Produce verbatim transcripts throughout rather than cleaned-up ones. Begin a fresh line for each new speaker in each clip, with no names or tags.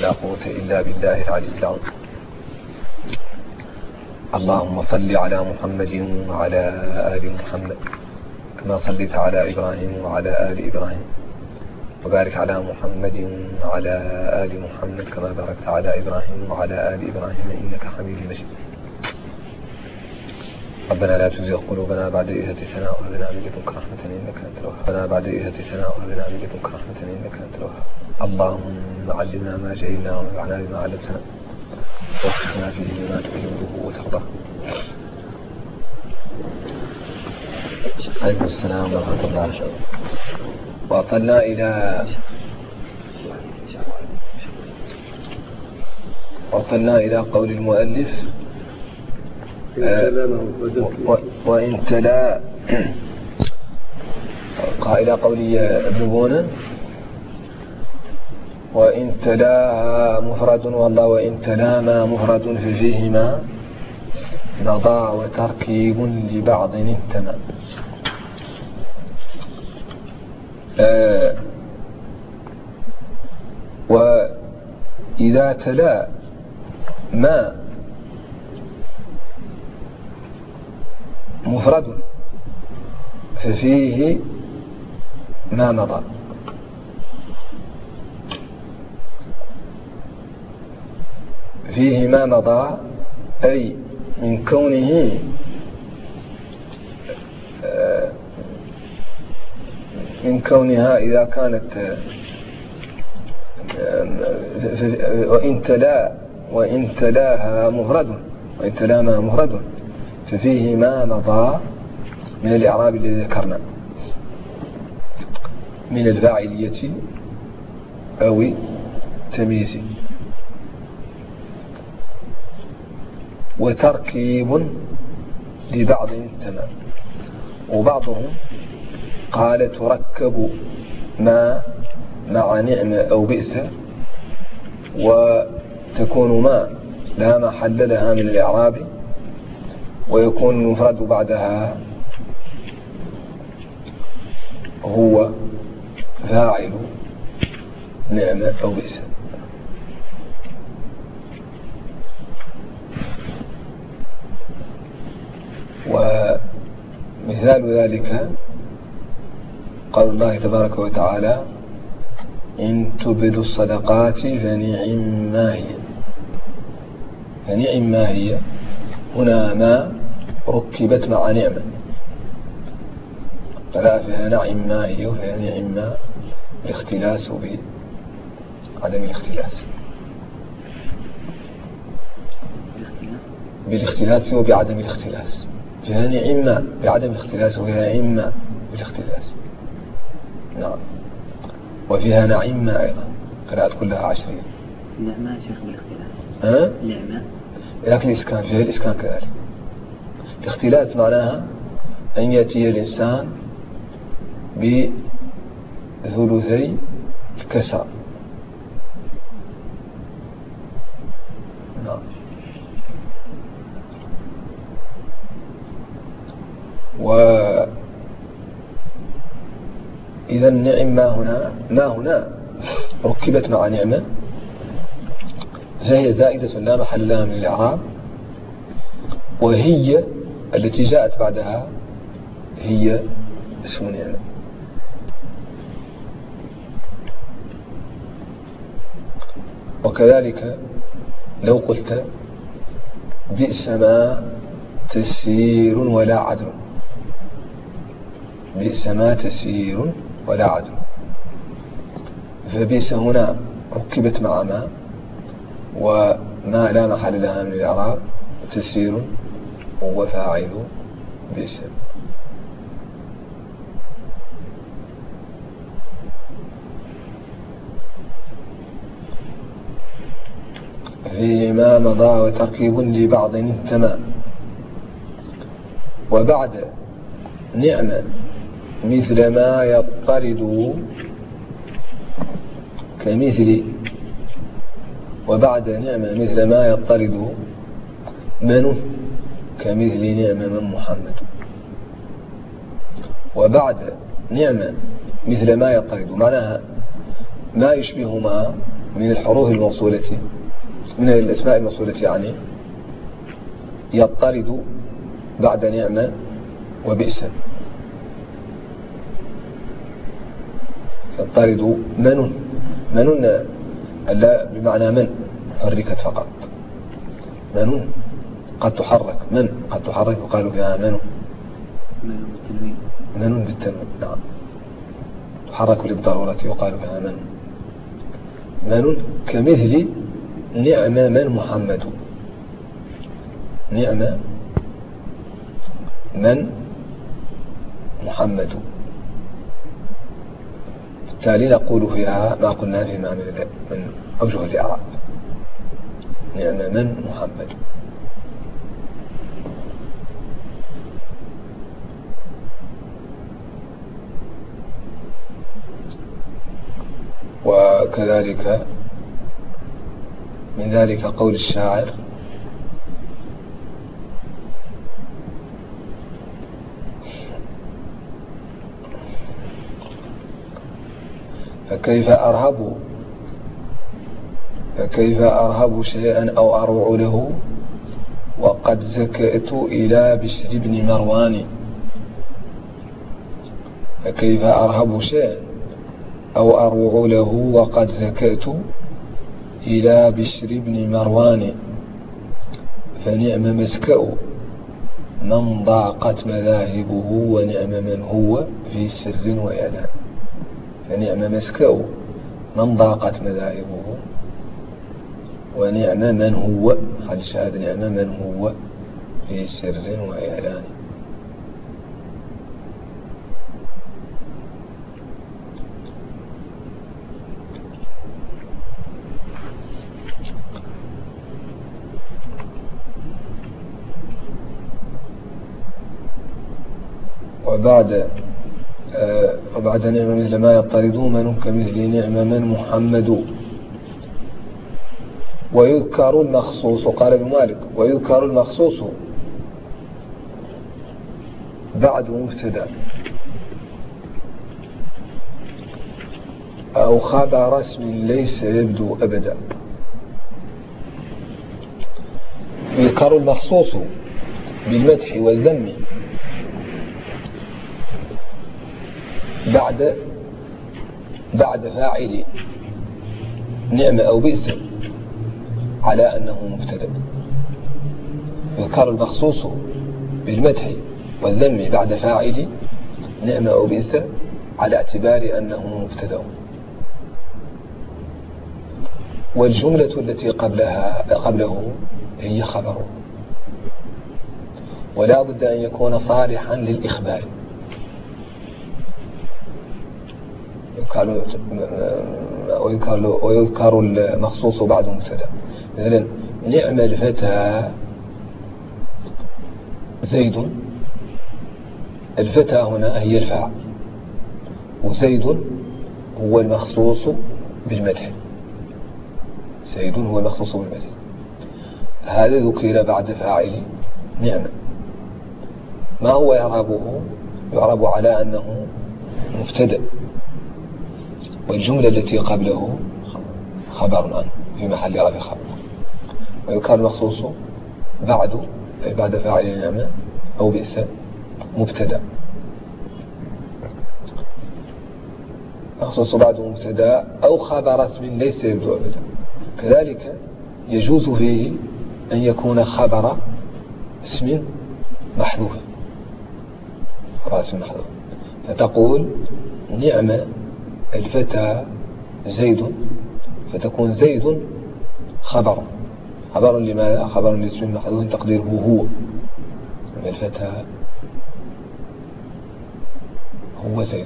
ولا قوة إلا بالله العلي العظيم. اللهم صل على محمد وعلى آل محمد كما صليت على إبراهيم وعلى آل إبراهيم، وبارك على محمد وعلى آل محمد كما باركت على إبراهيم وعلى آل إبراهيم إنك حميد مجيد. ربنا لا تزغ قلوبنا بعد إذ هديتنا وهب لنا من لدنك رحمة إنك أنت الوهاب. ربنا بعد إذ هديتنا وهب لنا من لدنك رحمة إنك أنت الوهاب. اللهم علمنا ما جهلنا وانفعنا بما علمتنا ووفقنا فيه لما تحبه وترضاه. عليكم السلام ورحمة الله. وصلنا إلى وصلنا إلى قول المؤلف وإن تلا إلى قول ابن بونة وإن تلا مفرد والله وإن تلا ما مفرد ففيهما نضاع وتركيب لبعض انتمى. آه وإذا تلا ما مفرد ففيه ما مضى، فيه ما مضى أي من كونه من كونها إذا كانت وإن تلا وإن تلاها مفرد وإن تلاها مفرد ففيه ما مضى من الإعراب الذي ذكرنا من الفاعلية أو التمييز، وتركيب لبعض تمام. وبعضهم قال تركب ما مع نعمة أو بئس وتكون ما لا محل لها من الإعراب ويكون المفرد بعدها هو فاعل نعمة أو بئس. ومثال ذلك قال الله تبارك وتعالى إن تبدوا الصدقات فنعم ما هي. فنعم ما هي هنا ما ركبت مع نعمة، فلا فيها نعم ما هي وفيها نعم ما الاختلاس بعدم الاختلاس بالاختلاس وبعدم الاختلاس. فيها نعم ما بعدم الاختلاس وفيها نعم ما بالاختلاس. نعم. وفيها نعم ما أيضا قراءات كلها عشرية.
نعمة شيخ بالاختلاس.
ها؟
نعمة.
لكن الإسكان فيها الإسكان كذلك. الاختلاس معناها أن يأتي الإنسان بثلثي الكسر. نعم. وإذا النعم ما هنا ما هنا ركبت مع نعمة فهي زائدة لا محل لها من الإعراب، وهي التي جاءت بعدها هي اسم نعمة. وكذلك لو قلت بئس ما تسير ولا عدل، بئس ما تسير ولا عدل، فبئس هنا ركبت مع ما وما لا محل لها من الإعراب، تسير هو فاعل بئس. فيما مضى وتركيب لبعض انتمى. وبعد نعمة مثل ما يطرد كمثل وبعد نعمة مثل ما يطرد من كمثل نعمة من محمد. وبعد نعمة مثل ما يطرد معناها ما يشبه ما من الحروف الموصولة من الأسماء الموصولة يعني يضطرد بعد نعمة وبئس. يضطرد من من لا بمعنى من حركت فقط. من قد تحرك من قد تحرك وقالوا فيها من من بالتنوين. نعم تحرك للضرورة يقال فيها من من كمثل نعم من محمد. نعم من محمد. بالتالي نقول فيها ما قلنا فيما من أوجه الإعراب. نعم من محمد. وكذلك من ذلك قول الشاعر فكيف أرهب فكيف أرهب شيئا أو أروع له وقد زكأت إلى بشر بن مروان. فكيف أرهب شيئا أو أروع له وقد زكأت إلى بشر بن مروان. فنعم مسكأ من ضاقت مذاهبه ونعم من هو في سر وإعلان. فنعم مسكأ من ضاقت مذاهبه ونعم من هو خلي شهاد نعم من هو في سر وإعلان. وبعد آه وبعد نعم مثل ما يطردون من كمثل نعم من محمد. ويذكر المخصوص قال ابن مالك ويذكر المخصوص بعد مبتدا أو خبر اسم ليس يبدو أبدا. يذكر المخصوص بالمدح والذم بعد بعد فاعل نعم أو بئس على أنه مبتدأ. يذكر المخصوص بالمدح والذم بعد فاعل نعم أو بئس على اعتبار أنه مبتدأ. والجملة التي قبلها قبله هي خبر ولا بد أن يكون صالحا للإخبار. ويذكر, ويذكر المخصوص بعد مبتدا. مثلا نعم الفتى زيد. الفتى هنا هي الفاعل وزيد هو المخصوص بالمدح. زيد هو المخصوص بالمدح. هذا ذكر بعد فاعل نعم. ما هو يعربه؟ يعرب على أنه مبتدأ والجملة التي قبله خبر عنه في محل رفع خبر. ويذكر المخصوص بعد بعد فاعل نعمة أو بئس مبتدأ. مخصوص بعد مبتدأ أو خبر اسم ليس يبدو أبدا. كذلك يجوز فيه أن يكون خبر اسم محذوف. خبر اسم محذوف فتقول نعم الفتى زيد فتكون زيد خبر. خبر لماذا؟ خبر لاسم محذوف تقديره هو. الفتى هو زيد.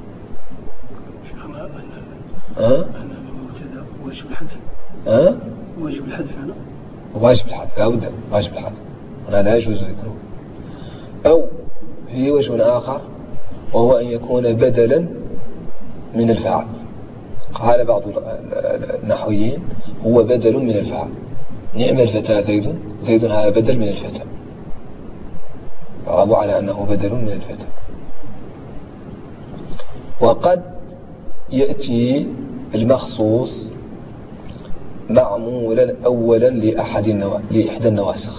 ها؟
واجب الحذف.
ها؟
واجب الحذف هنا.
واجب الحذف لا بد واجب الحذف هنا لا يجوز ذكره. أو في وجه آخر وهو أن يكون بدلا من الفاعل. قال بعض النحويين هو بدل من الفاعل. نعم الفتى زيد. زيد هذا بدل من الفتى. يعرب على أنه بدل من الفتى. وقد يأتي المخصوص معمولا أولا لأحد النوا... لإحدى النواسخ.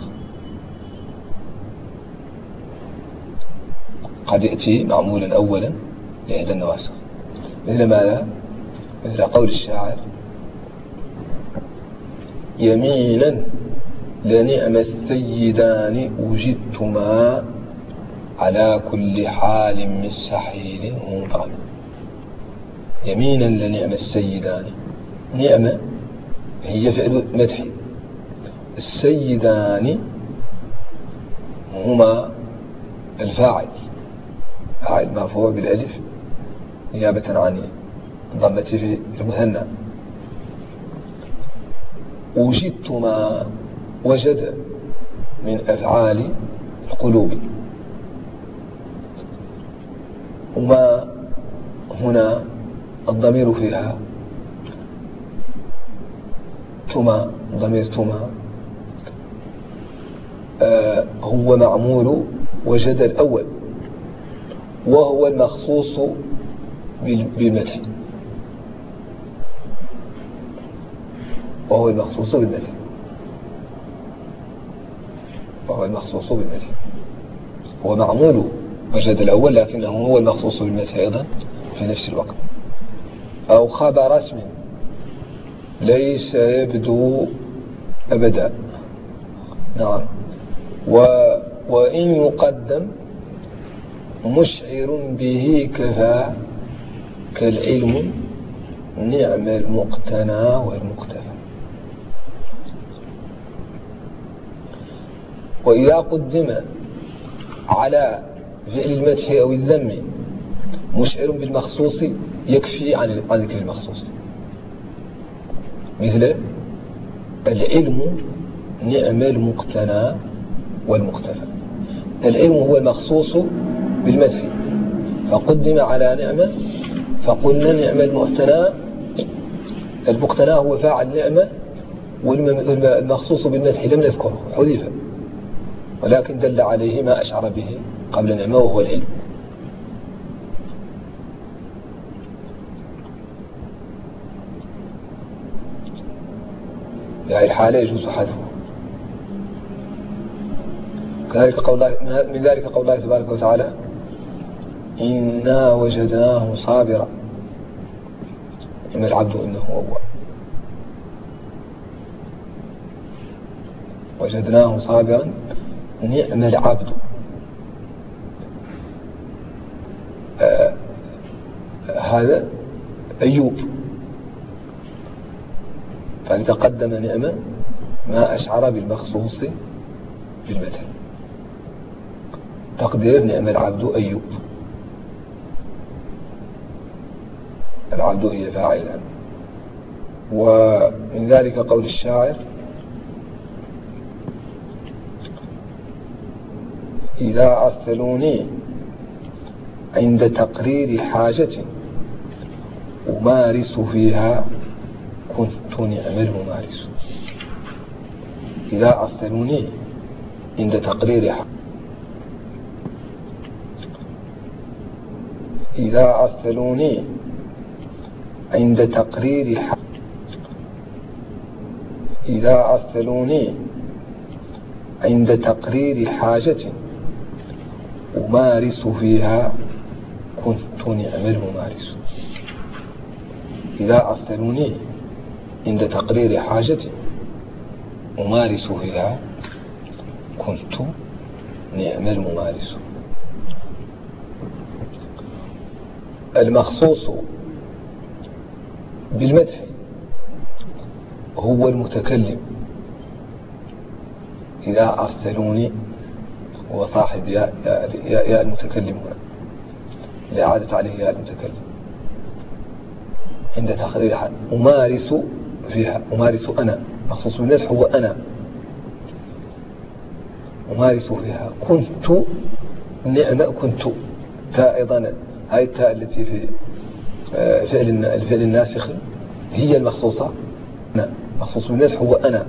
قد يأتي معمولا أولا لإحدى النواسخ، مثل ماذا؟ مثل قول الشاعر: يمينا لنعم السيدان وجدتما على كل حال من سحيل مبرم. يمينا لنعم السيدان، نعمة هي فعل مدح، السيدان هما الفاعل، فاعل مرفوع بالالف نيابة عن ضمة في المثنى. وجدتما، وجد من أفعال القلوب، وما هنا الضمير فيها تما، ضمير تما آه هو معمول وجد الأول، وهو المخصوص بالمدح، وهو المخصوص بالمدح وهو المخصوص بالمدح هو معمول وجد الأول، لكنه هو المخصوص بالمدح أيضا في نفس الوقت. أو خبر اسم ليس يبدو أبدا. نعم. و وإن يقدم مشعر به كفى كالعلم نعم المقتنى والمقتفى. وإذا قدم على فعل المدح أو الذم مشعر بالمخصوص يكفي عن ذكر المخصوص، مثل العلم نعم المقتنى والمقتفى. العلم هو المخصوص بالمدح فقدم على نعمة، فقلنا نعم المقتنى. المقتنى هو فاعل نعمة، والمخصوص بالمدح لم نذكره، حذف، ولكن دل عليه ما أشعر به قبل نعمة وهو العلم. يعني الحالة يجوز حذفه. كذلك قول الله، من ذلك قول الله تبارك وتعالى: إنا وجدناه صابرا نعم العبد إنه أواب. وجدناه صابرا نعم العبد. آه هذا أيوب، فلتقدم نعمة ما أشعر بالمخصوص بالمدح. تقدير نعم العبد أيوب، العبد هي فاعل. ومن ذلك قول الشاعر: إذا أرسلوني عند تقرير حاجة أمارس فيها كنت نعم الممارس. إذا أرسلوني عند تقرير حاجة إذا أرسلوني عند تقرير حاجة إذا أرسلوني عند تقرير حاجة أمارس فيها كنت نعم الممارس. إذا أرسلوني عند تقرير حاجة أمارس فيها كنت نعم الممارس. المخصوص بالمدح هو المتكلم. إذا أرسلوني هو صاحب يا, يا, يا المتكلم هنا، لإعادة عليه يا المتكلم عند تقرير حاجة. أمارس فيها، أمارس أنا، مخصوص بالمدح هو أنا. أمارس فيها كنت نعم كنت. تاء أيضا، هاي التاء التي في فعل الفعل الناسخ هي المخصوصة. نعم، مخصوص بالمدح هو أنا.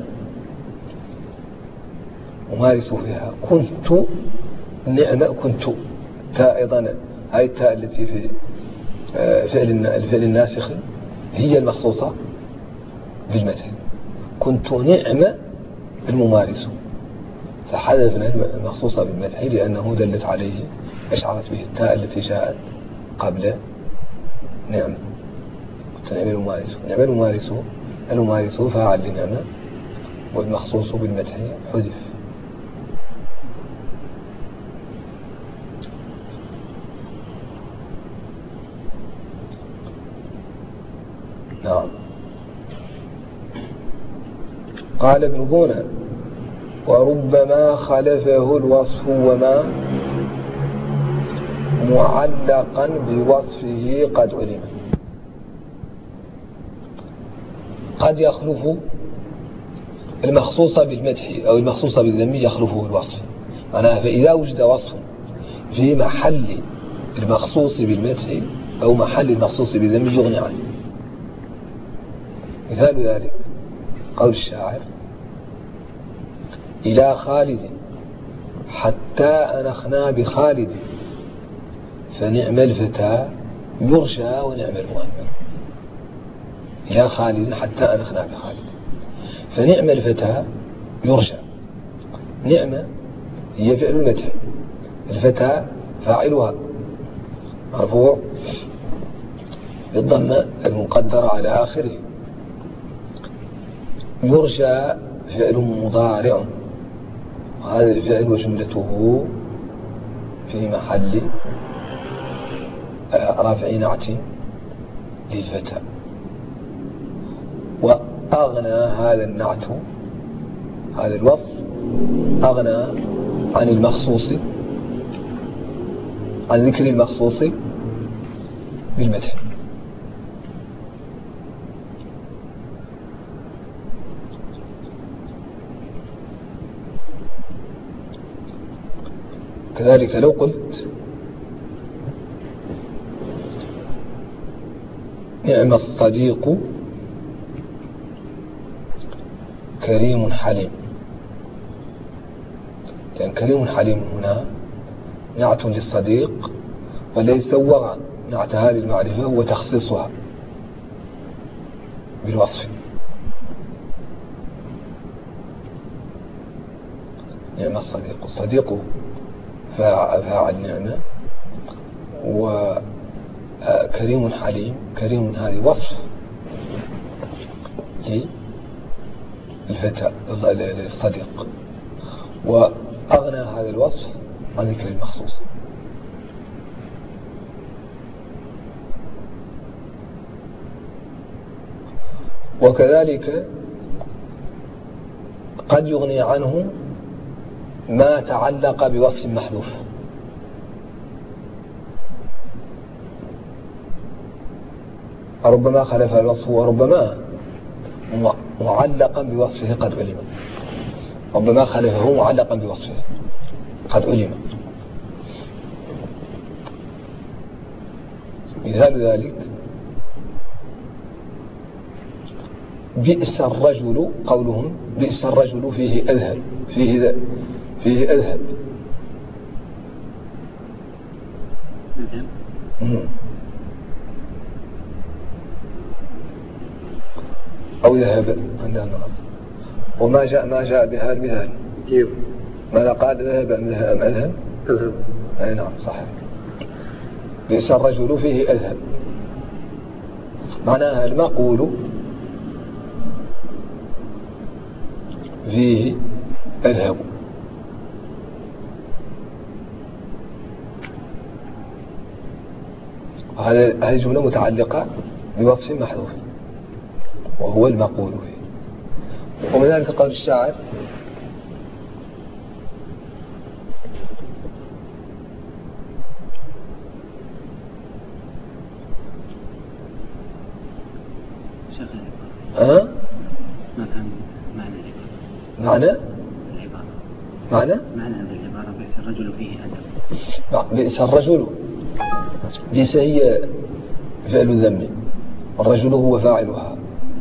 أمارس فيها كنت نعم كنت. تاء أيضا، هاي التاء التي في فعل الفعل الناسخ هي المخصوصة بالمدح. كنت نعم الممارس، فحذفنا المخصوصة بالمدح لأنه دلت عليه، أشعرت به التاء التي جاءت قبل نعم. كنت نعم الممارس، نعم الممارس، الممارس فاعل لنعم، والمخصوص بالمدح حذف. نعم. قال ابن بونة: وربما خلفه الوصف وما معلقا بوصفه قد علم. قد يخلف المخصوص بالمدح أو المخصوص بالذم يخلفه الوصف، معناها فإذا وجد وصف في محل المخصوص بالمدح أو محل المخصوص بالذم يغني عنه. مثال ذلك قول الشاعر: إلى خالد حتى أنخنا بخالد فنعم الفتى يرشى ونعم المؤمن. إلى خالد حتى أنخنا بخالد فنعم الفتى يرشى. نعمة هي فعل المدح، الفتى فاعلها مرفوع بالضمة المقدرة على آخره. يرشى فعل مضارع، وهذا الفعل وجملته في محل رفع نعت للفتى. وأغنى هذا النعت، هذا الوصف أغنى عن المخصوص، عن ذكر المخصوص بالمدح. كذلك لو قلت: نعم الصديق كريم حليم، لأن كريم حليم هنا نعت للصديق وليس وغى نعت هذه المعرفة هو تخصيصها بالوصف. نعم الصديق، الصديق فاعل نعمة، وكريم حليم، كريم هذه وصف للفتى للصديق، وأغنى هذا الوصف عن ذكر المخصوص. وكذلك قد يغني عنه ما تعلق بوصف محذوف، ربما خلف الوصف وربما معلقا بوصفه قد علم، ربما خلفه معلقا بوصفه قد علم. مثال ذلك: بئس الرجل، قولهم بئس الرجل فيه أذهب، فيه فيه أذهب. أو ذهب عندنا. وما جاء ما جاء بهذا المثال ماذا قال؟ ذهب أم أذهب؟ أذهب. أي نعم صحيح. بئس الرجل فيه أذهب، معناها المقول فيه أذهب. هذه جملة متعلقة بوصف محذوف وهو المقول فيه. ومن ذلك قول الشاعر: ها؟
ما فهم معنى العبارة.
معنى؟
العبارة.
معنى؟
معنى هذه العبارة: بئس الرجل فيه أدب.
بئس الرجل، بئس هي فعل ذم، الرجل هو فاعلها،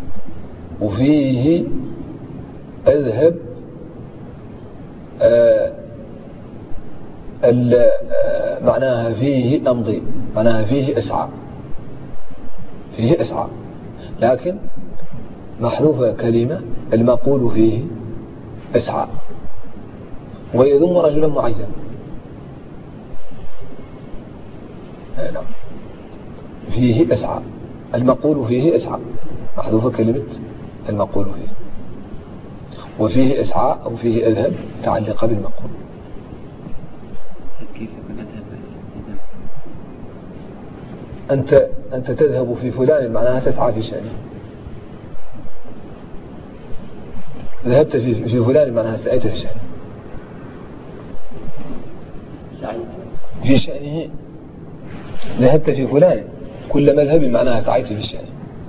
وفيه أذهب آه آه معناها فيه أمضي، معناها فيه أسعى، فيه أسعى. لكن محذوفة كلمة المقول فيه اسعى، ويذم رجلا معينا. نعم، فيه اسعى، المقول فيه اسعى، محذوفة كلمة المقول فيه، وفيه اسعى أو فيه اذهب متعلقة بالمقول.
كيف يكون اذهب؟
أنت أنت تذهب في فلان معناها تسعى في شأنه. ذهبت في في فلان معناها سعيت في شأنه.
سعيت
في شأنه. ذهبت في فلان كل مذهب معناها سعيت في شأنه.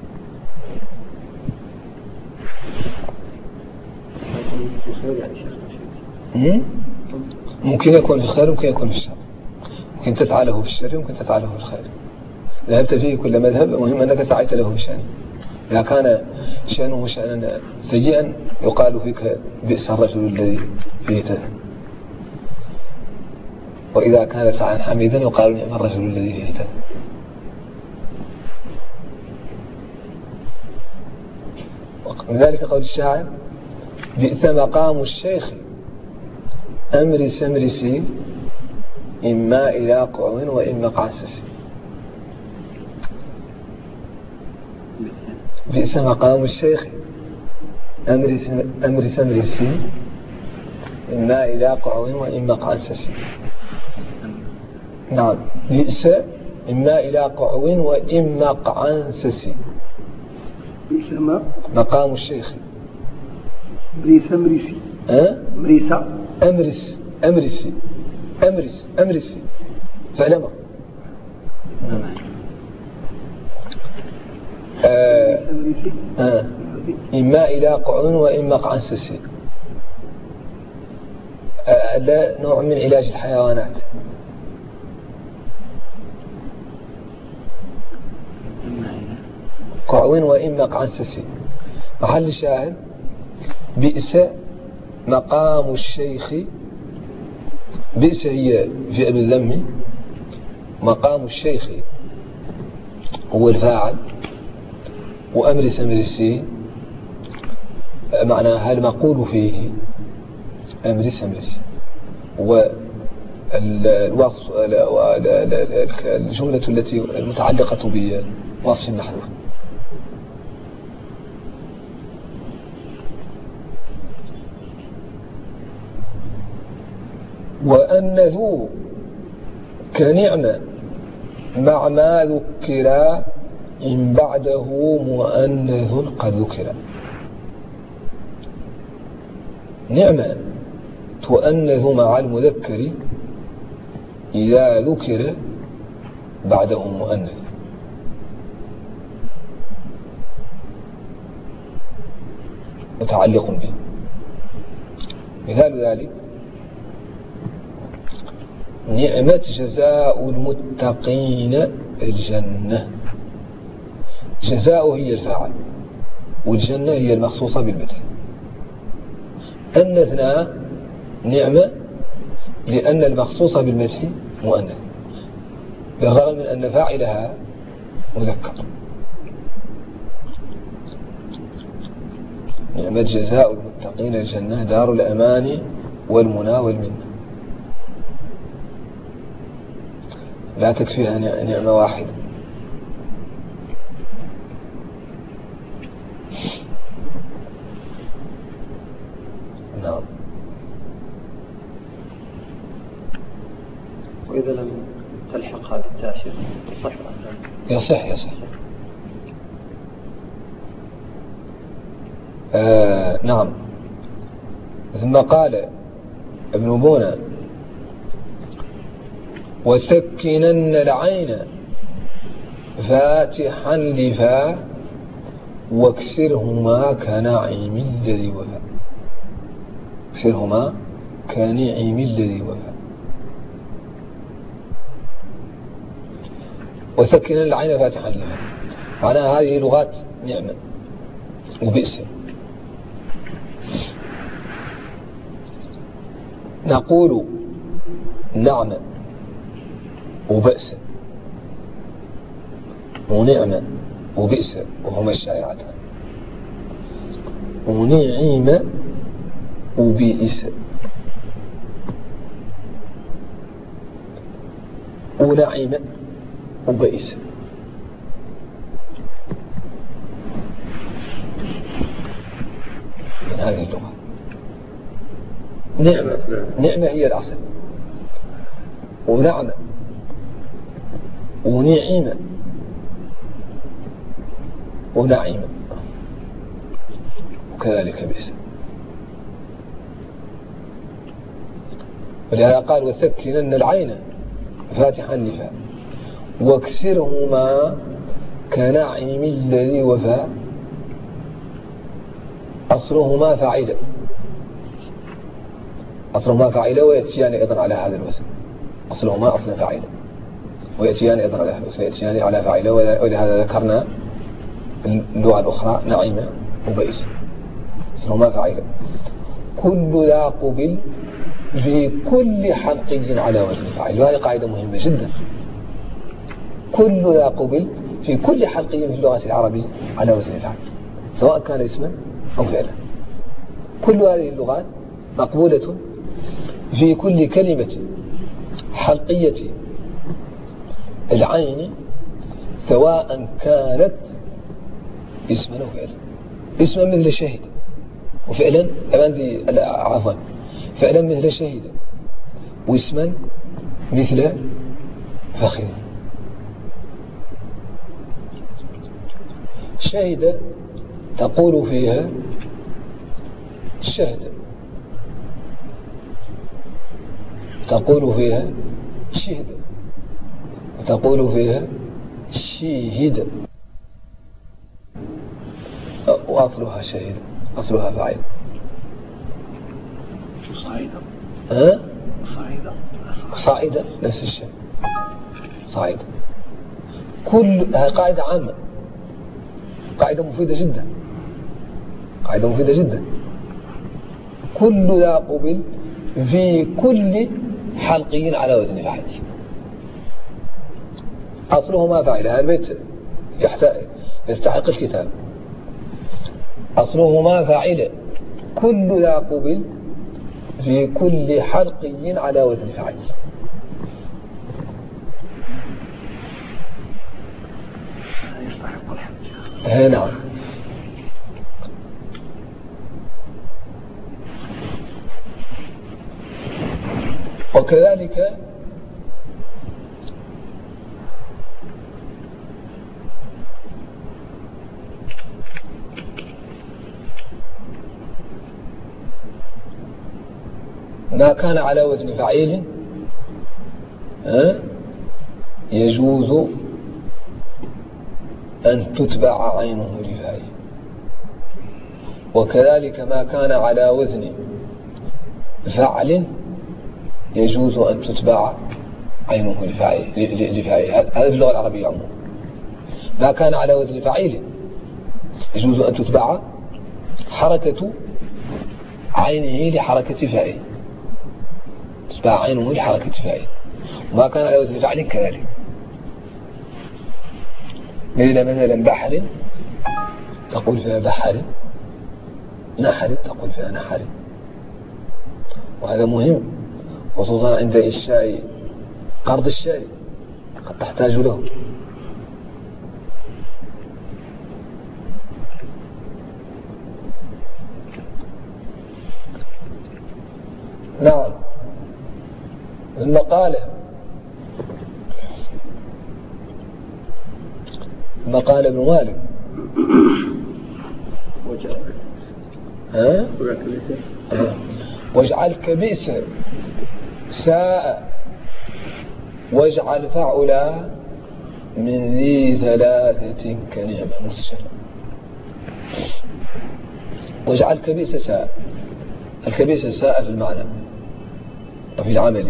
ممكن يكون في الخير ممكن يكون في الشر، ممكن تسعى له في الشر ممكن تسعى له في الخير. ذهبت فيه كل مذهب، مهم أنك سعيت له في شأنه. إذا كان شأنه شأنا سيئا يقال فيك بئس الرجل الذي فيه تذهب، وإذا كان سعيا حميدا يقال نعم الرجل الذي فيه تذهب. من ذلك قول الشاعر: بئس مقام الشيخ أمرس أمرسي إما إلى قعو وإما قعسس. بئس مقام الشيخ أمرس أمرس أمرسي إما إلى قعو وإما قعسس. نعم، بئس إما إلى قعو وإما قعنسس.
بئس ما
مقام الشيخ
مريس أمرسي
أه؟
مريسة
أمرس أمرسي أمرس أمرسي فعلما آه آه. إما إلى قعون وإما قعنسسي. آه. لا نوع من علاج الحيوانات. قعون وإما قعنسسي. محل الشاهد: بئس مقام الشيخ. بئس هي فعل الذم، مقام الشيخ هو الفاعل، وأمرس أمرسي معناها المقول فيه أمرس أمرسي. والوصف الجملة التي المتعلقة بوصف محذوف. وأن ذو كنعمة مع ما ذكر إن بعده مؤنث قد ذكر. نعمة تؤنث مع المذكر إذا ذكر بعده مؤنث. متعلق به. مثال ذلك: نعمة جزاء المتقين الجنة. جزاء هي الفاعل، والجنة هي المخصوصة بالمدح. أنثنا نعمة لأن المخصوصة بالمدح مؤنث، بالرغم من أن فاعلها مذكر. نعمة جزاء المتقين الجنة دار الأمان والمنى والمنة. لا تكفيها نعمة واحدة. نعم.
وإذا لم تلحق هذه التاشر يصح
يصح يصح آه نعم. ثم قال ابن بونا: وسكنن العين فاتحا لفا واكسرهما كنعيم الذي وفى. اكسرهما كنعيم الذي وفى. وسكنن العين فاتحا لفا معناها هذه لغات نعمة وبئس. نقول نعمة وبئس ونعمة وبئس وهما الشائعتان. ونعم وبئس ونعم وبئس. من هذه اللغة نعمة نعمة هي الأصل، ونعمة ونعمة ونعمة وكذلك بئس. ولهذا قال وسكنن العين فاتحا النفاء واكسرهما كنعم الذي وفى أصلهما فاعلة أصلهما فاعلة ويأتيان أيضا على هذا الوزن. أصلهما أصلا فاعلة ويأتيان أيضا على هذا الوزن، يأتيان على فاعلة. ولهذا ذكرنا اللغة الأخرى نعمة وبئس أصلهما فاعلة. كل ذا قبل في كل حلقي على وزن فاعل، وهذه قاعدة مهمة جدا. كل ذا قبل في كل حلقي في اللغة العربية على وزن فاعل، سواء كان اسما أو فعلا. كل هذه اللغات مقبولة في كل كلمة حلقية العين، سواء كانت اسما أو فعلا. اسما مثل شهد، وفعلا عندي عفوا فعلا مثل شهد، واسما مثل فخذ. شهد تقول فيها شهد، تقول فيها شهد، وتقول فيها شهد، وأصلها شهد، أصلها فاعل.
صعيدة
ها؟
صعيدة
صعيدة نفس الشيء، صعيدة. كل قاعدة عامة، قاعدة مفيدة جدا، قاعدة مفيدة جدا. كل ذا قبل في كل حلقي على وزن فاعل. أصلهما فاعل، هذا البيت يستحق الكتاب. أصلهما فاعل كل ذا قبل في كل حلقي على وزن فاعل.
يستحق الحمد.
نعم. وكذلك ما كان على وزن فعيل يجوز أن تتبع عينه لفاعل، وكذلك ما كان على وزن فعل يجوز أن تتبع عينه لفاعل. هذا في اللغة العربية عموما. ما كان على وزن فعيل يجوز أن تتبع حركة عينه لحركة فاعل، تتبع عينه لحركة فاعل. وما كان على وزن فعل كذلك، مثل مثلا بحر تقول فيها بحر، نحر تقول فيها نحر. وهذا مهم خصوصا عند إنشاء قرض الشاري، قد تحتاج له. نعم. ثم قال ثم قال ابن مالك ها؟ واجعل كبئس ساء واجعل فعلا من ذي ثلاثة كنعمة مسجل. واجعل كبئس ساء، الكبئس ساء في المعنى وفي العمل.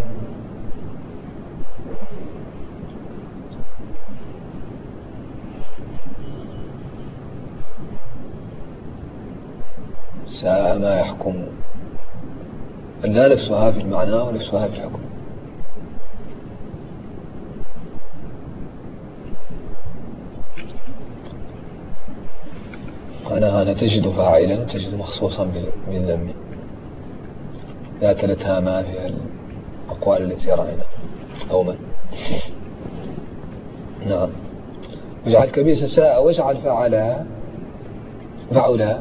ساء ما يحكم، لا نفسها في المعنى ونفسها في الحكم. معناها أنا تجد فاعلا تجد مخصوصا بالذم لا تلتها ما في الأقوال التي رأينا أو من. نعم. واجعل كبيس الساء واجعل فعلا فعلا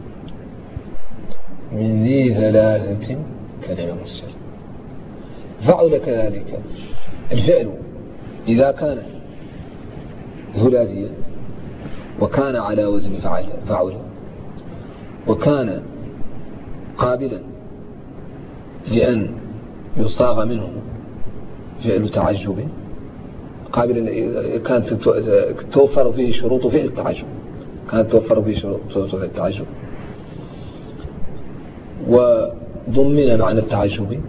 من ذي ثلاثة كلمة مصر. فعل كذلك الفعل إذا كان ثلاثيا وكان على وزن فعل فعل وكان قابلا لأن يصاغ منه فعل تعجب قابلا كانت توفر فيه شروط فعل التعجب كانت توفر فيه شروط فعل التعجب وضمن معنى التعجب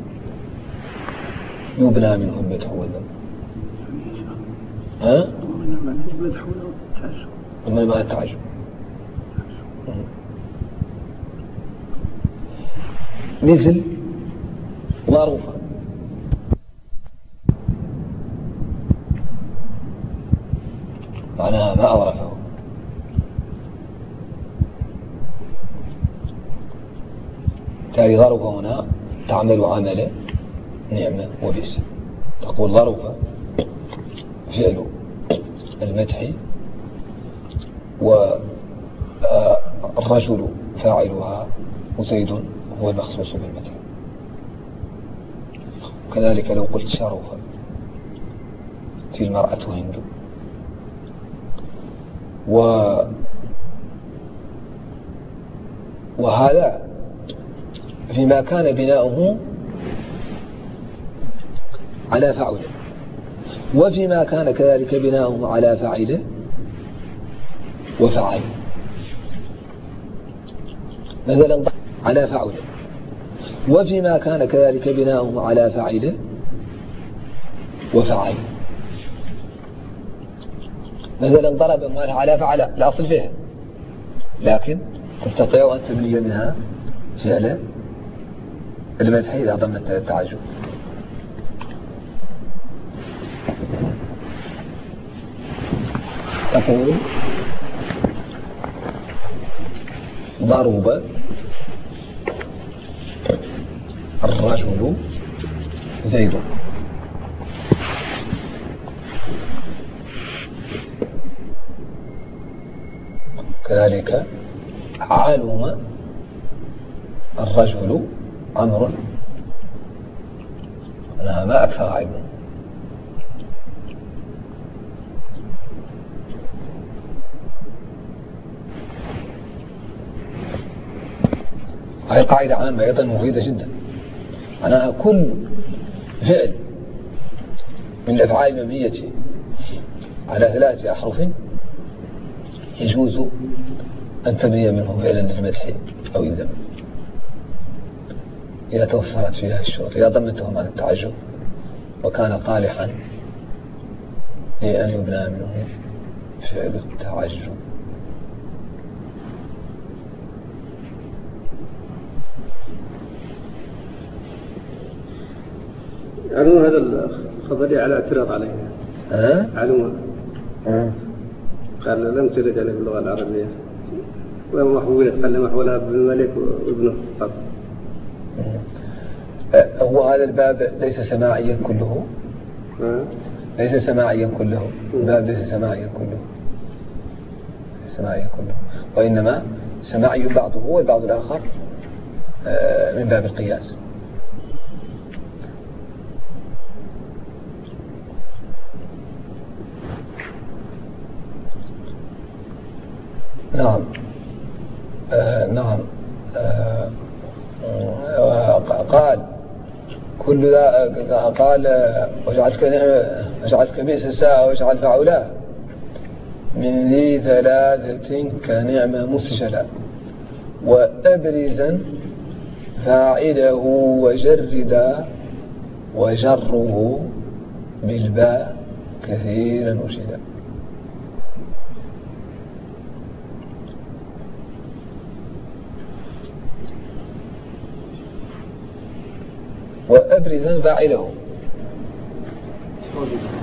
يبنى منه المدح والذم. ها؟ ضمن معنى التعجب مثل ظروفا معناها ما أورثه تالي ظروف هنا تعمل عمل نعمة وبئس. تقول ظروف فعل المدح والرجل فاعلها وزيد هو المخصوص بالمدح. كذلك لو قلت شرفا تلك المرأة هند و وهذا فيما كان بناؤه على فعله وفيما كان كذلك بناؤه على فاعله وفعل. مثلا على فعله وفيما كان كذلك بناؤه على فاعله وفعل. مثلا ضرب على فعل لا أصل فيه لكن تستطيع أن تبني منها فعل المدح إذا ضمنت التعجب. تقول ضرب الرجل زيد كذلك علم الرجل عمرو أنها ما أكثر علمه. هذه قاعدة عامة أيضا مفيدة جدا. معناها كل فعل من الأفعال المبنية على ثلاثة أحرف يجوز أن تبني منه فعلا للمدح أو الذم إذا توفرت فيها الشروط إذا ضمنتهم عن التعجب وكان صالحا لأن يبنى منه فعل التعجب.
علوم هذا الخبري على اعتراض عليه.
أه؟
علوم
أه؟
قال لم ترد عليه باللغة العربية ومحولة قال محولها ابن الملك وابنه فقط.
هو هذا الباب ليس سماعيا كله
أه؟
ليس سماعيا كله الباب ليس سماعيا كله سماعيا كله وإنما سماعي بعضه والبعض الآخر من باب القياس. نعم آه نعم آه قال كل ذا قال وجعلتك وجعلتك بئس الساعة وجعل فعلا من ذي ثلاثة كنعمة مسجلا وأبرزا فاعله وجردا وجره بالباء كثيرا وشدا. وأبرزا فاعله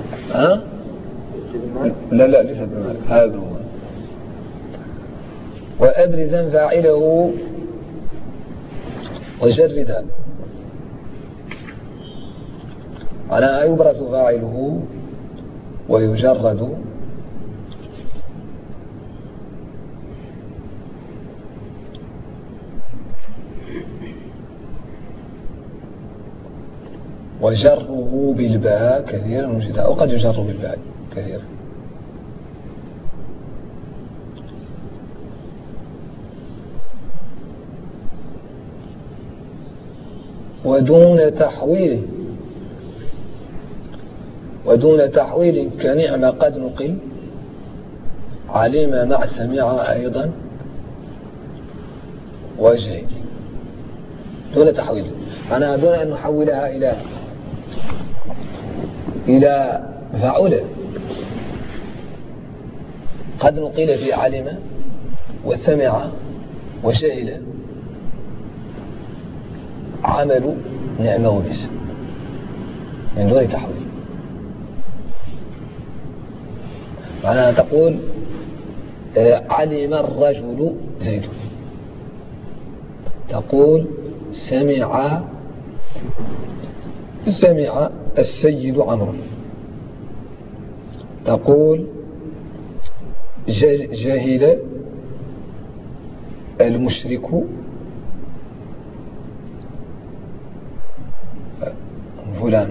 ها؟ لا لا ليس ابن مالك هذا هو وأبرزا فاعله وجردا. أنا يبرز فاعله ويجرد وجره بالباء كثيرا وجدا، أو قد يجر بالباء كثيرا. ودون تحويل ودون تحويل كنعم قد نقل، علم مع سمع أيضا وجهي. دون تحويل، أنا دون أن نحولها إلى إلى فعل، قد نقل في علم وسمع وشهد عمل نعمة وبس من دون تحويل. معناها تقول علم الرجل زيد، تقول سمع سمع السيد عمرو، تقول جاهل المشرك فلان.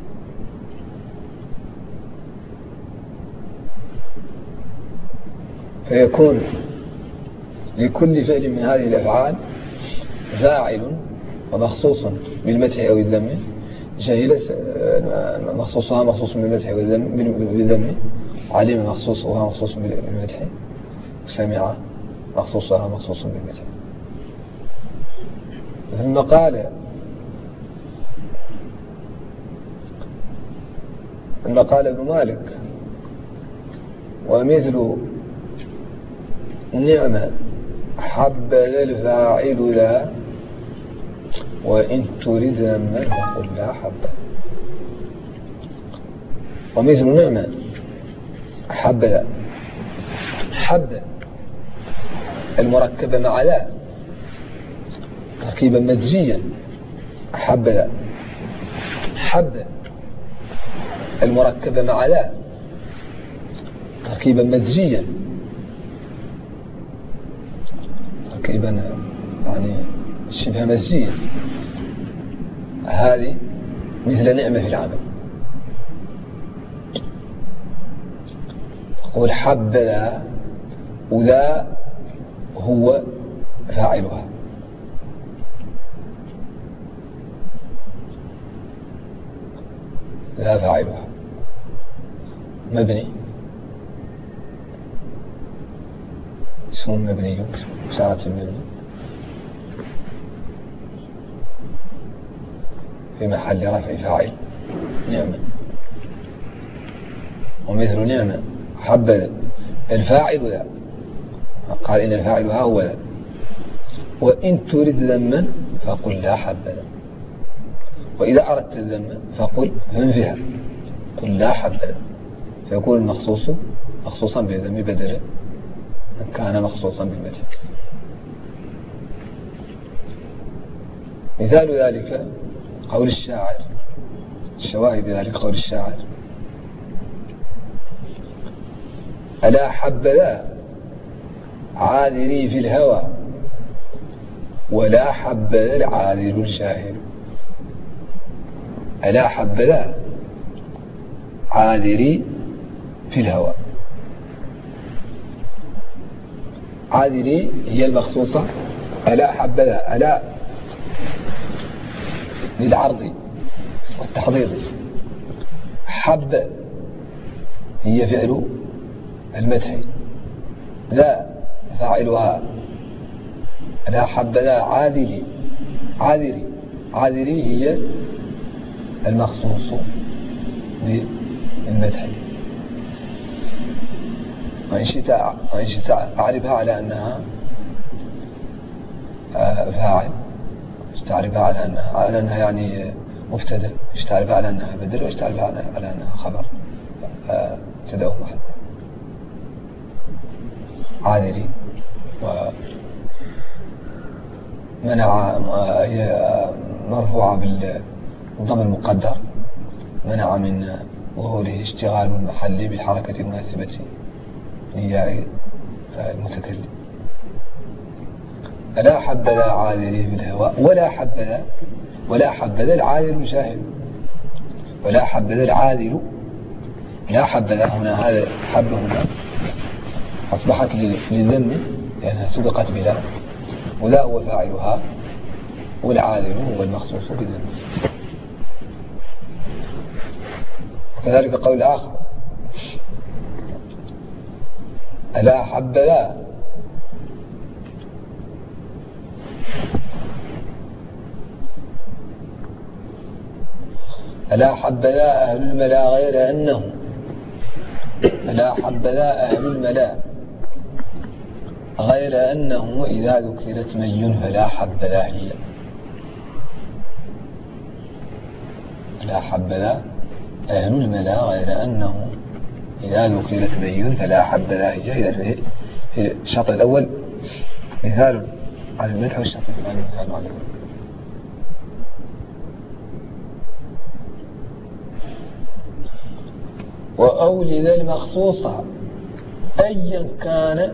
فيكون لكل فعل من هذه الأفعال فاعل ومخصوص بالمدح أو الذم، جاهل مخصوصها مخصوص بالمدح والذم، علم مخصوصها مخصوص بالمدح، سمع مخصوصها مخصوص بالمدح. ثم قال ثم قال ابن مالك ومثل نعمة حبذ الفاعل لا، وإن تريد ذما فقل لا حبذ. ومثل نعمة حبذ حبذ المركبة مع لا تركيبا مزجيا، حبذ حبذ المركبة مع لا تركيبا مزجيا، تركيبا يعني شبه مزجيا. هذه مثل نعمة في العمل. تقول حبذ وذا هو فاعلها، لا فاعلها مبني، اسم مبني إشارة مبني في محل رفع فاعل نعمة. ومثل نعمة حبذ الفاعل ذا، قال إن الفاعل ها هو ذا، وإن تريد ذما فقل لا حبذا، وإذا أردت الذم فقل فانفها قل لا حبذا، فيكون المخصوص مخصوصا بالذم بدلا من كان مخصوصا بالمدح. مثال ذلك قول الشاعر، شواهد ذلك قول الشاعر ألا حبذا عاذري في الهوى، ولا حبذا العاذر الجاهل. ألا حبذا عاذري في الهوى، عاذري هي المخصوصة، ألا حبذا ألا للعرض والتحضيض، حب هي فعل المدح، لا فاعلها، لا حبذا عاذري عاذري عاذري هي المخصوص بالمدح. وإن شئت أعرفها على أنها فاعل، تعرفها على أنها على أنها يعني مبتدأ، تعرفها على أنها بدل، وتعرفها على أنها خبر فتدعو محل. عاذري ومنع مرفوعة بالضم المقدر منع من ظهوره اشتغال المحل بالحركة المناسبة لياء المتكلم. ألا حبذا عاذري بالهواء ولا حبذا ولا حبذا العاذل شاهد ولا حبذا العاذل لا حبذا هنا هذا حب هنا أصبحت للذم لأنها سبقت بلا ولا هو فاعلها والعاذل هو المخصوص بالذم. كذلك قول آخر ألا حبذا ألا حبذا أهل الملا غير أنه ألا حبذا أهل الملا غير أنه إذا ذكرت من فلا حبذا هي ألا حبذا أهل الملا غير أنه إذا ذكرت من فلا حبذا هي. إذا في الشرط الأول مثال على المدح والشرط الثاني مثال على المدح. وأولد المخصوصة أيا كان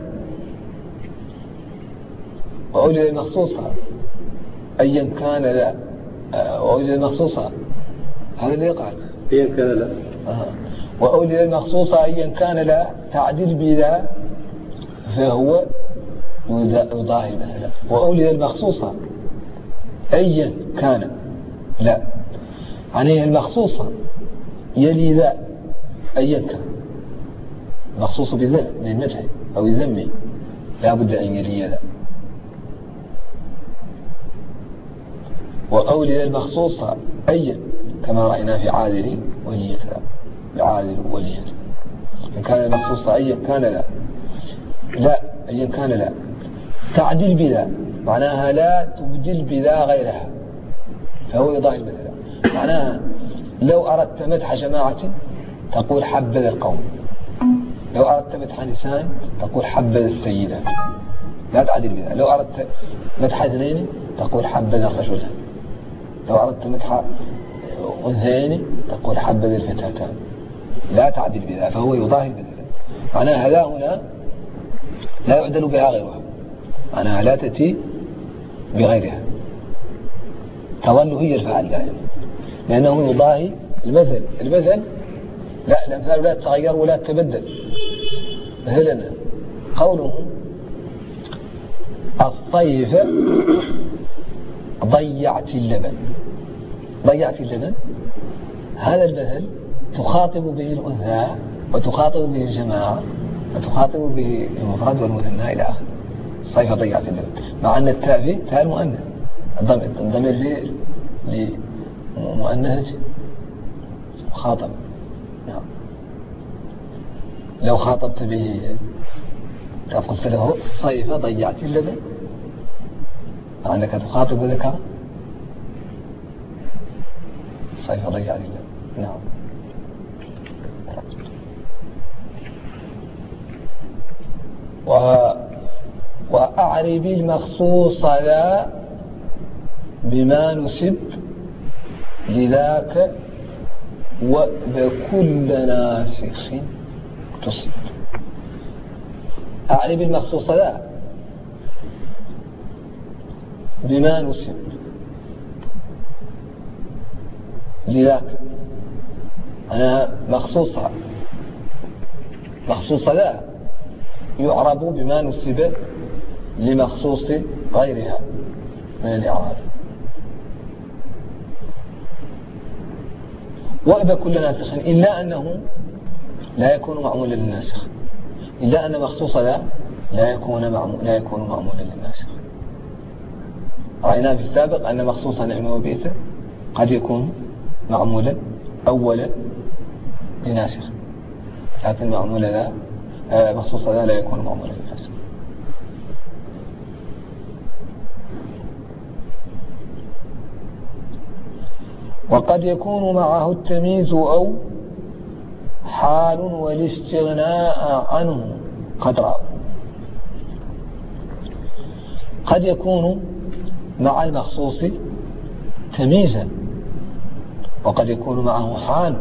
وأولد المخصوصة أيا كان لا وأولد المخصوصة هذا اللي يقال
أيا كان لا
آه. وأولد المخصوصة أيا كان لا تعديل بلا فهو يضاهي مثلا. وأولد المخصوصة أيا كان لا عليه المخصوصة يلي ذا أيا كان مخصوص بالمدح أو الذم لا بد أن يلي ذا. وأولد المخصوصة أيا كما رأينا في عادل ولية العادل ولية إن كان المخصوصة أيا كان لا لا أيا كان لا تعديل بلا معناها لا تبدل بلا غيرها فهو يضاهي المثل. معناها لو أردت مدح جماعة تقول حبذا القوم لو أردت مدح نساء تقول حبذا السيدة لا تعديل بلا. لو أردت مدح اثنين تقول حبذا الرجل لو أردت مدح أنثيين تقول حبذا الفتاتان لا تعدل بها فهو يضاهي المثل. معناها لا هنا لا يعدل بها غيرها معناها لا تأتي بغيرها تظل هي الفعل دائما لأنه يضاهي المثل. المثل لا الأمثال لا تتغير ولا تتبدل. مثلا قوله الطيف ضيعت اللبن ضيعت اللبن هذا المثل تخاطب به الأنثى وتخاطب به الجماعة وتخاطب به المفرد والمثنى إلى آخره. الصيف ضيعت اللبن مع أن التاء فيه تاء المؤنث الضمير فيه لمؤنث مخاطب. نعم لو خاطبت به قلت له الصيف ضيعت اللبن مع أنك تخاطب ذكر الصيف ضيعت اللبن. نعم و... وأعرب المخصوص لا بما نسب لذاك وبكل ناسخ تصب. أعرب المخصوص لا بما نسب لذاك أنا مخصوصة مخصوصة لا يعرب بما نسب لمخصوص غيرها من الإعراب. وأبى كل ناسخ إلا أنه لا يكون معمولا للناسخ إلا أن مخصوص لا لا يكون معمول لا يكون معمولا للناسخ. رأينا في السابق أن مخصوص نعمة وبئس قد يكون معمولا أولا لناسخ لكن معمول لا مخصوص لا لا يكون معمولا للناسخ. وقد يكون معه التمييز أو حال والاستغناء عنه قدرا. قد يكون مع المخصوص تمييزا، وقد يكون معه حال،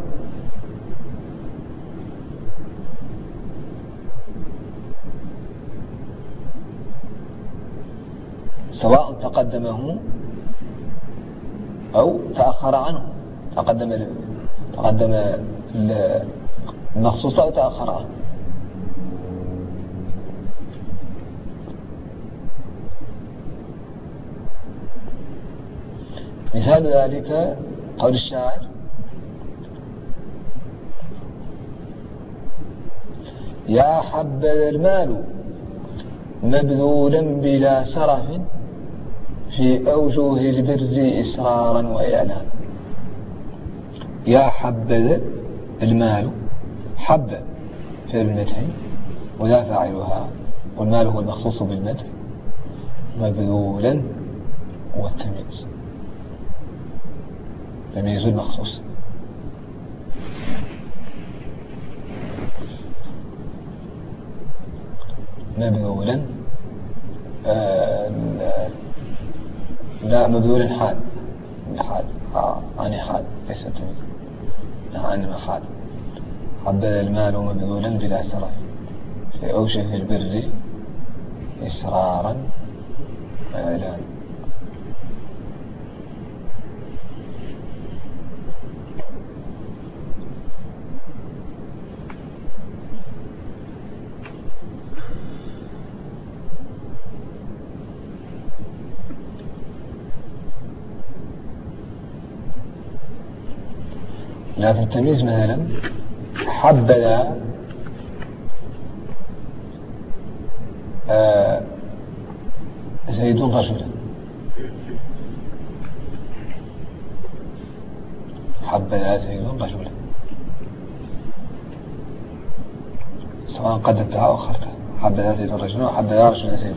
سواء تقدمه أو تأخر عنه، تقدم تقدم المخصوص أو تأخر عنه. مثال ذلك قول الشاعر: يا حبذا المال مبذولا بلا سرف في أوجه البر إسرارا وإعلان. يا حبذا المال، حب فعل المدح وذا فاعلها، والمال هو المخصوص بالمدح، مبذولا هو التمييز، تمييز المخصوص. مبذولا آه لا مبذولا حال، حال عن حال ليس تمييز، عن حال. حبذا المال مبذولا بلا سرف في أوجه البر إسرارا وإعلان. لكن التمييز مثلا حبذا آه زيد رجلا، حبذا زيد رجلا، سواء قدمتها أو أخرتها، حبذا زيد رجلا وحبذا رجلا زيد.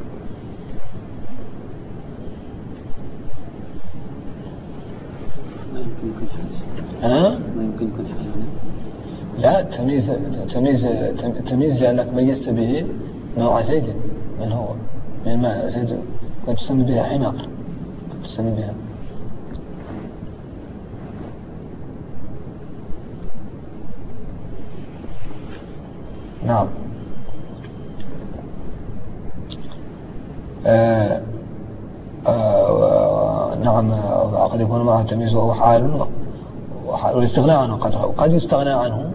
ها؟
ما يمكن يكون حيوان.
لا، تمييز تمييز تمييز لأنك ميزت به نوع زيد من هو، من ما زيد كنت تسمي بها حمار، كنت تسمي بها. نعم. آه آه نعم. قد يكون معه تمييز وهو حال، والاستغناء عنه قد وقد يستغنى عنه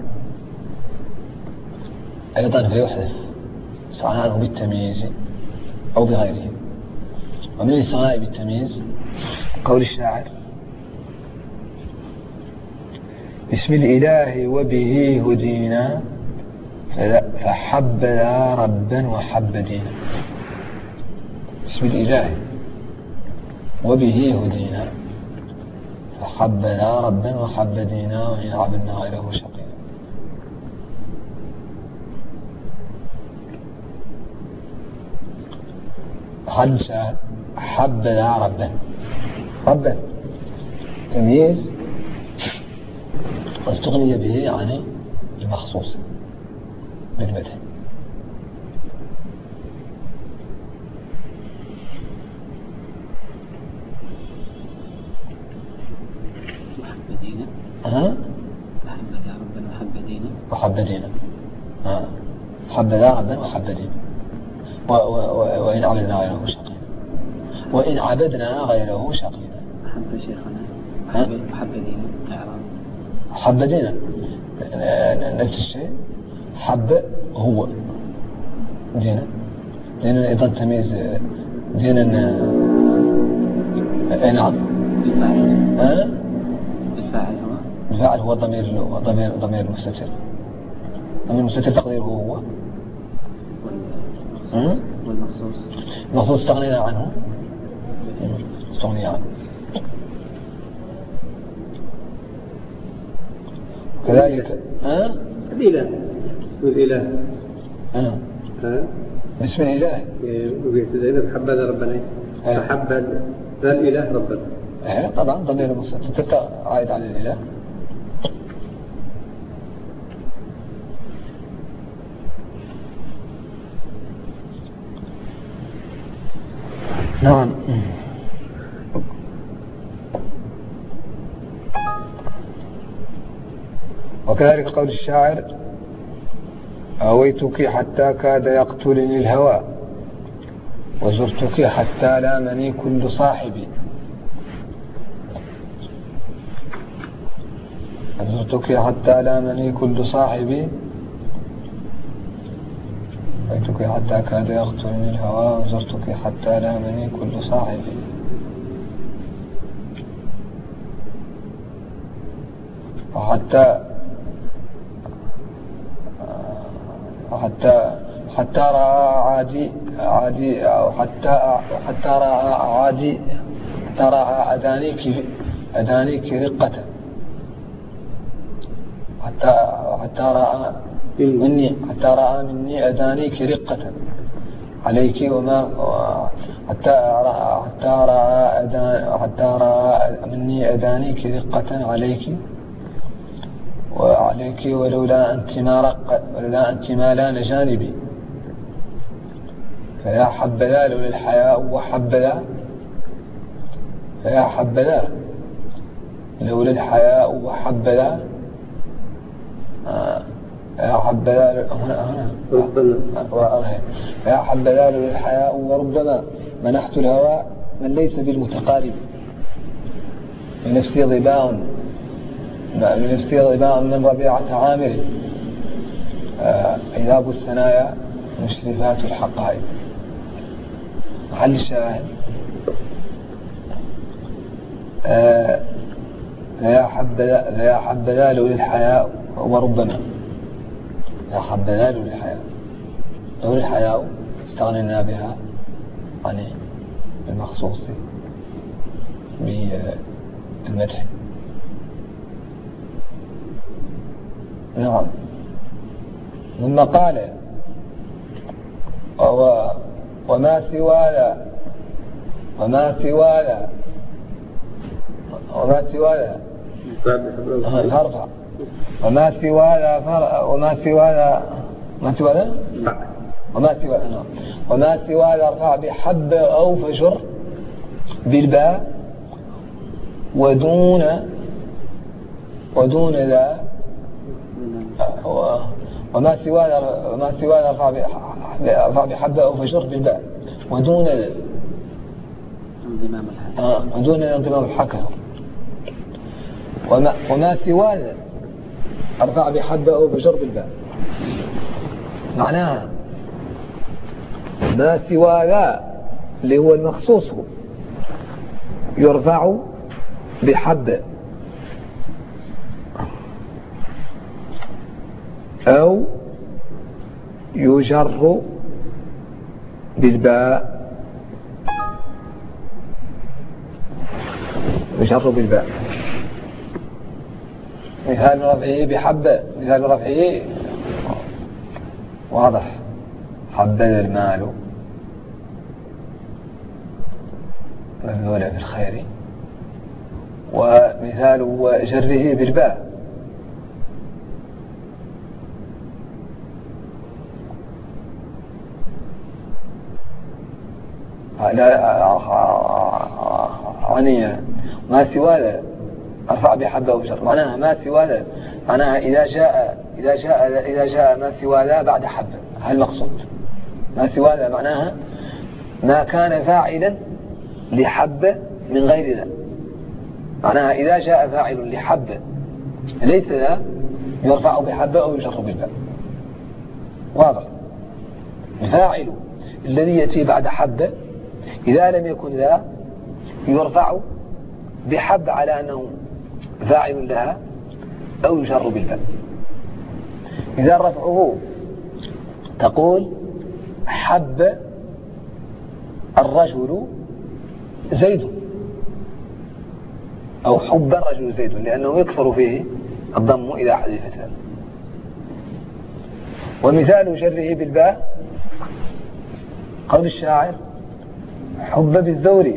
أيضا فيحذف، يستغنى عنه بالتمييز أو بغيره. ومن الاستغناء بالتمييز قول الشاعر: بسم الإله وبه هدينا فحبذا ربا وحب دينا. بسم الإله وبه هدينا فحبذا ربا وحب دينا وإن عبدنا غيره شقينا. حد سأل حبذا ربا، ربا تمييز واستغني به عن المخصوص بالمدح.
وحب دينا.
ها؟
حبذا ربا وحب دينا.
وحب دينا. ها. حبذا ربا وحب دينا. و و و وإن عبدنا غيره شقينا. وإن عبدنا غيره شقينا.
حب شيخنا. وحب دينا. إعراب.
حب دينا نفس الشيء. حب هو دينا، دينا أيضا تمييز دينا. نعم.
الفاعل.
ها؟
الفاعل هو
الفاعل هو ضمير ضمير ضمير المستتر. ضمير المستتر تقديره هو.
والمخصوص
المخصوص استغنينا عنه، استغني عنه. كذلك ها؟
الإله، اسم الإله.
ها؟
ها؟
بسم الإله.
وقلت زينب حبذا ربنا، فحبذا ذا الإله ربنا.
ايه طبعا ضمير المستتر عائد على الإله. نعم. وكذلك قول الشاعر: أويتك حتى كاد يقتلني الهوى وزرتك حتى لامني كل صاحبي وزرتك حتى لامني كل صاحبي أويتك حتى كاد يقتلني الهوى وزرتك حتى لامني كل صاحبي. وحتى حتى حتى رأى عادي عادي أو حتى حتى رأى عادي حتى رأى أذانيك أذانيك رقة حتى حتى رأى مني حتى رأى مني أذانيك رقة عليك وما حتى رأى حتى رأى أذان حتى رأى مني أذانيك رقة عليك وعليك ولولا أنت ما رق ولولا أنت ما لان جانبي فيا حبذا لولا الحياء وحبذا فيا حبذا لولا الحياء وحبذا يا حبذا هنا هنا يا حبذا لولا الحياء وربما منحت الهوى من ليس بالمتقارب لنفسي ضباء لنفسي ضباء من ربيعة عامر عذاب الثنايا مشرفات الحقائق. محل الشاهد يا حبذا يا حبذا لولا الحياء وربما يا حبذا لولا الحياء لولا الحياء استغنينا بها عن المخصوص بالمدح. نعم. ثم قال وما سوى ذا وما سوى ذا وما سوى ذا فارفع وما سوى ذا وما سوى ذا ما سوى ذا وما سوى ذا وما سوى ذا ارفع بحب أو فجر بالباء ودون ودون ذا وما سوى ذا وما سوى ذا ارفع بحب أو فجر بالباء ودون
انضمام الحكم
آه ودون انضمام الحكم وما وما سوى ذا ارفع بحب أو فجر بالباء. معناها ما سوى ذا اللي هو المخصوص يرفع بحب أو يجر بالباء يجر بالباء. مثال رفعه بحب مثال رفعه واضح حبذا المال مبذول في الخير. ومثال جره بالباء عنية ما سوى ذا أرفع بحبة وجر. معناها ما سوى ذا معناها إذا جاء إذا جاء إذا جاء ما سوى ذا بعد حبة هل مقصود ما سوى ذا معناها ما كان فاعلا لحبة من غير ذا. معناها إذا جاء فاعل لحبة ليس ذا يرفع بحبة أو يجر بالباء. واضح. الفاعل الذي يأتي بعد حبة إذا لم يكن ذا يرفع بحب على أنه فاعل لها أو يجر بالباء. إذا رفعه تقول حب الرجل زيد أو حب الرجل زيد لأنه يكثر فيه الضم إذا حذفت له. ومثال جره بالباء قول الشاعر حب بالزور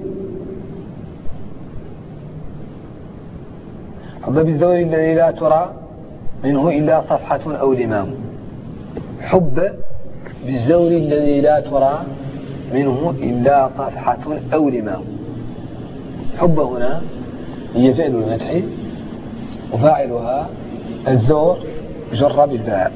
حب بالزور الذي لا ترى منه إلا صفحة أو لمام. حب بالزور الذي لا ترى منه إلا صفحة أو رماء. حب هنا هي فعل المدح وفاعلها الزور جر بالباء.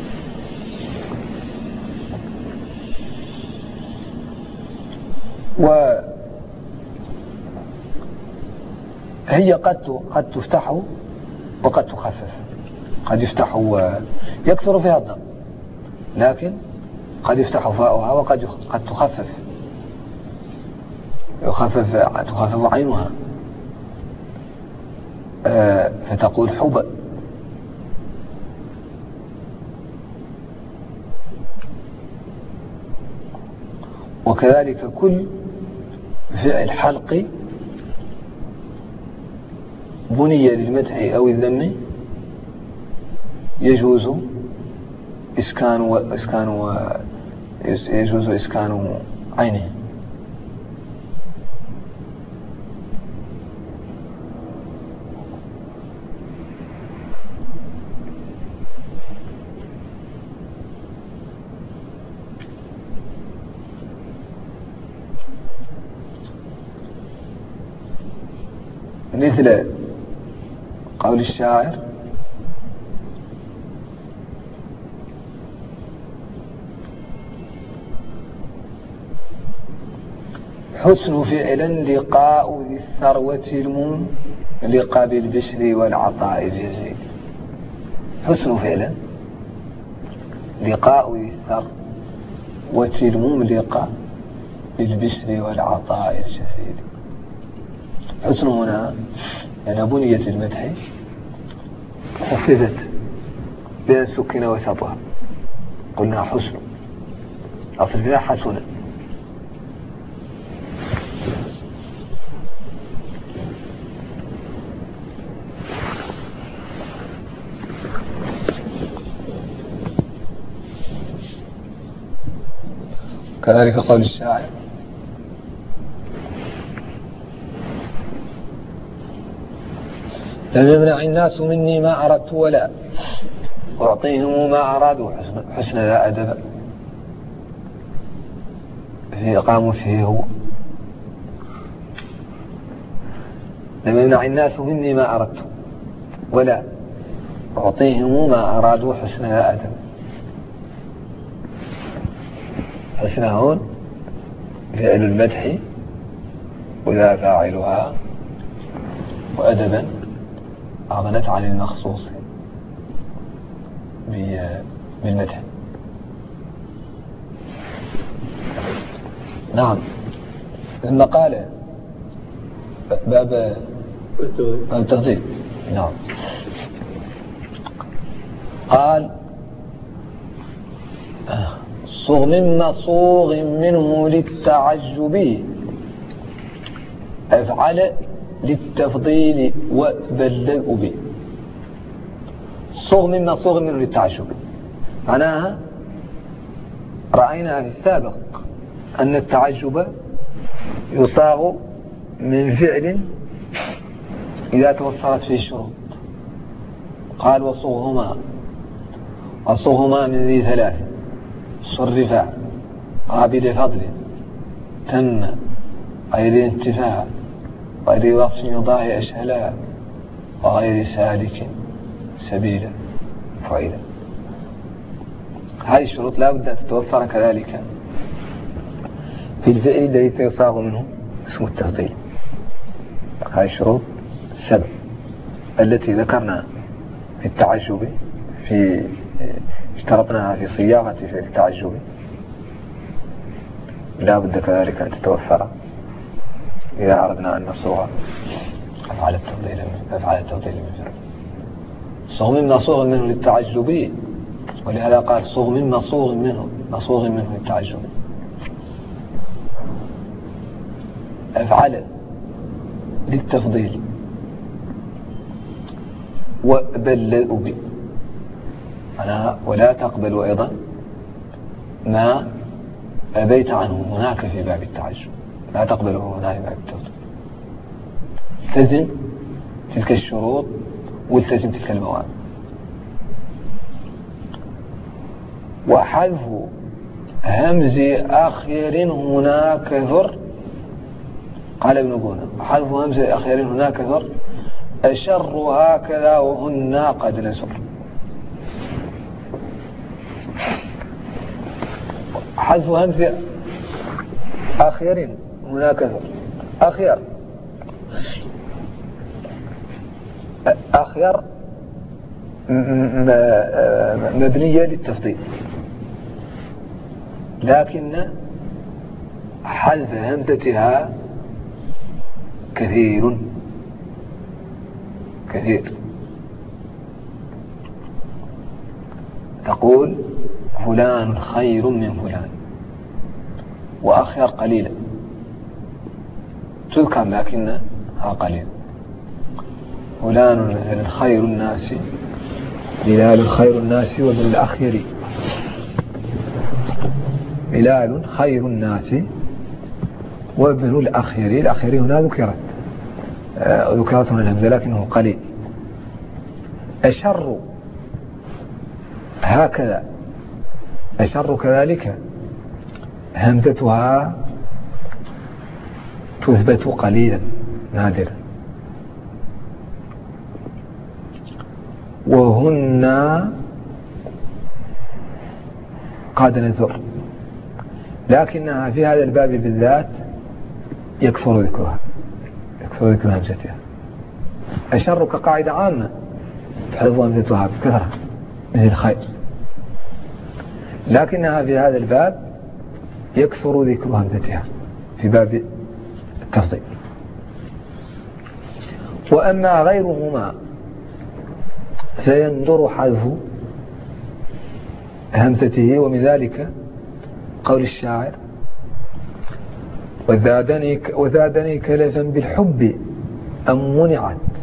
وهي قد قد تفتح وقد تخفف، قد يفتح ويكثر فيها الضم، لكن قد يفتح فاؤها وقد قد تخفف يخفف تخفف عينها، آه فتقول حب. وكذلك كل فعل حلقي بني للمدح أو الذم يجوز إسكان وإسكان يجوز إسكان عينه. مثل قول الشاعر: حسن فعلا لقاء ذي الثروة المنلقى بالبشر والعطاء الجزيل. حسن فعلا لقاء ذي الثروة المنلقى بالبشر والعطاء الجزيل. حسن هنا يعني بنية المدح خففت بين سكن وسطها، قلنا حسن، أصل فيها حسن. كذلك قول الشاعر: لم يمنع الناس مني ما أردت ولا أعطيهم ما أرادوا حسن ذا أدب في قاموسه هو. لم يمنع الناس مني ما أردت ولا أعطيهم ما أرادوا حسن ذا أدب. حسن هون فعل المدح ولا فاعلها، وأدبا أغنت عن المخصوص بالمدح. نعم. ثم قال باب التفضيل. نعم. قال: صغ من مصوغ منه للتعجب أفعل للتفضيل وبلغ به. صغ من مصوغ منه للتعجب معناها رأينا في السابق أن التعجب يصاغ من فعل إذا توفرت فيه الشروط. قال: وصغهما وصغهما من ذي ثلاث: صرفا قابل فضل تم غير انتفاع غير وقف يضاهي أشهلا وغير سالك سبيلا فعلا. هذه الشروط لا بد أن تتوفر كذلك في الفعل الذي سيصاغ منه اسم التفضيل. هذه الشروط السبع التي ذكرنا في التعجب في اشترطناها في صياغة في التعجب لا بد كذلك أن تتوفر إذا أردنا أن نصوغ أفعال التفضيل أفعال التفضيل من فعل. صغ من مصوغ منه للتعجب، ولهذا قال: صغ من مصوغ منه مصوغ منه للتعجب. أفعل للتفضيل وبلغ به أنا ولا تقبل أيضا ما أبيت عنه هناك في باب التعجب، لا تقبله هناك في باب التفضيل. التزم تلك الشروط والتزم تلك المواد. وحذف همز أخير هنا كثر. قال ابن بونة حذف همز أخير هنا كثر أشر هكذا وهن قد نسر. حذف همز أخير هنا كثر. أخير أخير مبنية للتفضيل، لكن حذف همزتها كثير كثير. تقول فلان خير من فلان، وأخير قليلا تذكر لكنها قليل. فلان مثلا خير الناس، بلال خير الناس وابن الأخير. بلال خير الناس وابن الأخير. الأخير هنا ذكرت ذكرت هنا الهمزة لكنه قليل. أشر هكذا. أشر كذلك همزتها تثبت قليلا نادرا. وهن قد نزر، لكنها في هذا الباب بالذات يكثر ذكرها يكثر ذكر همزتها. أشر كقاعدة عامة تحذف همزتها بكثرة من الخير، لكنها في هذا الباب يكثر ذكر همزتها في باب التفضيل. وأما غيرهما فيندر حذف همزته، ومن ذلك قول الشاعر وزادني, وزادني كلفا بالحب أم منعت